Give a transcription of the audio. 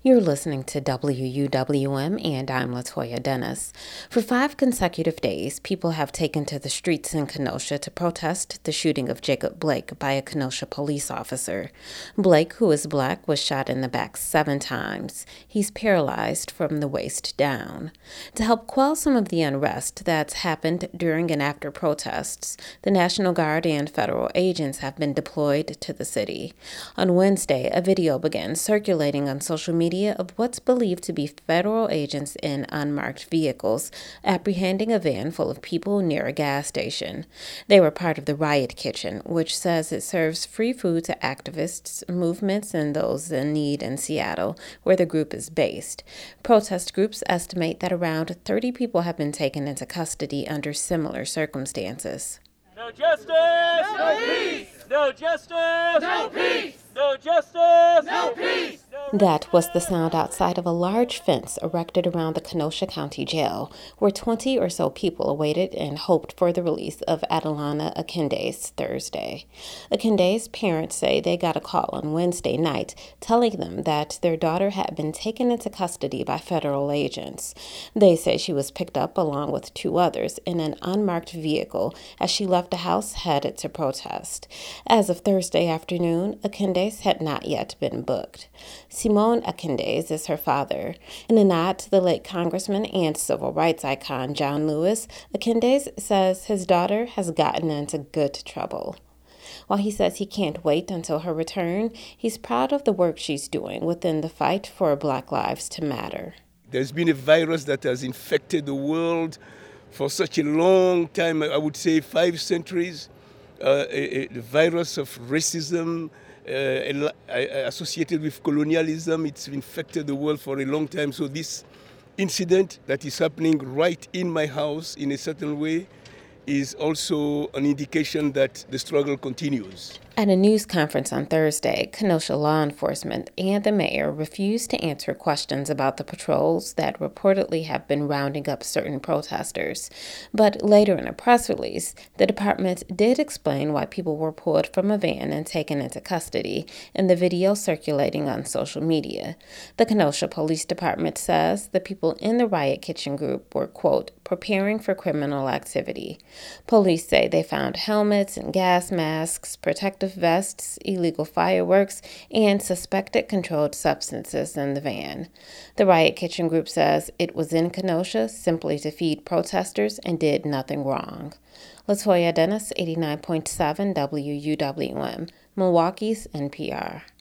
You're listening to WUWM, and I'm Latoya Dennis. For 5 consecutive days, people have taken to the streets in Kenosha to protest the shooting of Jacob Blake by a Kenosha police officer. Blake, who is black, was shot in the back 7 times. He's paralyzed from the waist down. To help quell some of the unrest that's happened during and after protests, the National Guard and federal agents have been deployed to the city. On Wednesday, a video began circulating on social media of what's believed to be federal agents in unmarked vehicles apprehending a van full of people near a gas station. They were part of the Riot Kitchen, which says it serves free food to activists, movements, and those in need in Seattle, where the group is based. Protest groups estimate that around 30 people have been taken into custody under similar circumstances. No justice! No peace! No justice! No peace! No justice! No peace! That was the sound outside of a large fence erected around the Kenosha County Jail, where 20 or so people awaited and hoped for the release of Adelana Akindes Thursday. Akindes' parents say they got a call on Wednesday night telling them that their daughter had been taken into custody by federal agents. They say she was picked up along with 2 others in an unmarked vehicle as she left the house headed to protest. As of Thursday afternoon, Akindes had not yet been booked. Simone Akindes is her father. In a nod to the late congressman and civil rights icon John Lewis, Akindes says his daughter has gotten into good trouble. While he says he can't wait until her return, he's proud of the work she's doing within the fight for Black Lives to Matter. There's been a virus that has infected the world for such a long time, I would say 5 centuries, the virus of racism, associated with colonialism. It's infected the world for a long time. So this incident that is happening right in my house in a certain way is also an indication that the struggle continues. At a news conference on Thursday, Kenosha law enforcement and the mayor refused to answer questions about the patrols that reportedly have been rounding up certain protesters. But later in a press release, the department did explain why people were pulled from a van and taken into custody in the video circulating on social media. The Kenosha Police Department says the people in the Riot Kitchen group were, quote, preparing for criminal activity. Police say they found helmets and gas masks, protective vests, illegal fireworks, and suspected controlled substances in the van. The Riot Kitchen group says it was in Kenosha simply to feed protesters and did nothing wrong. Latoya Dennis, 89.7 WUWM, Milwaukee's NPR.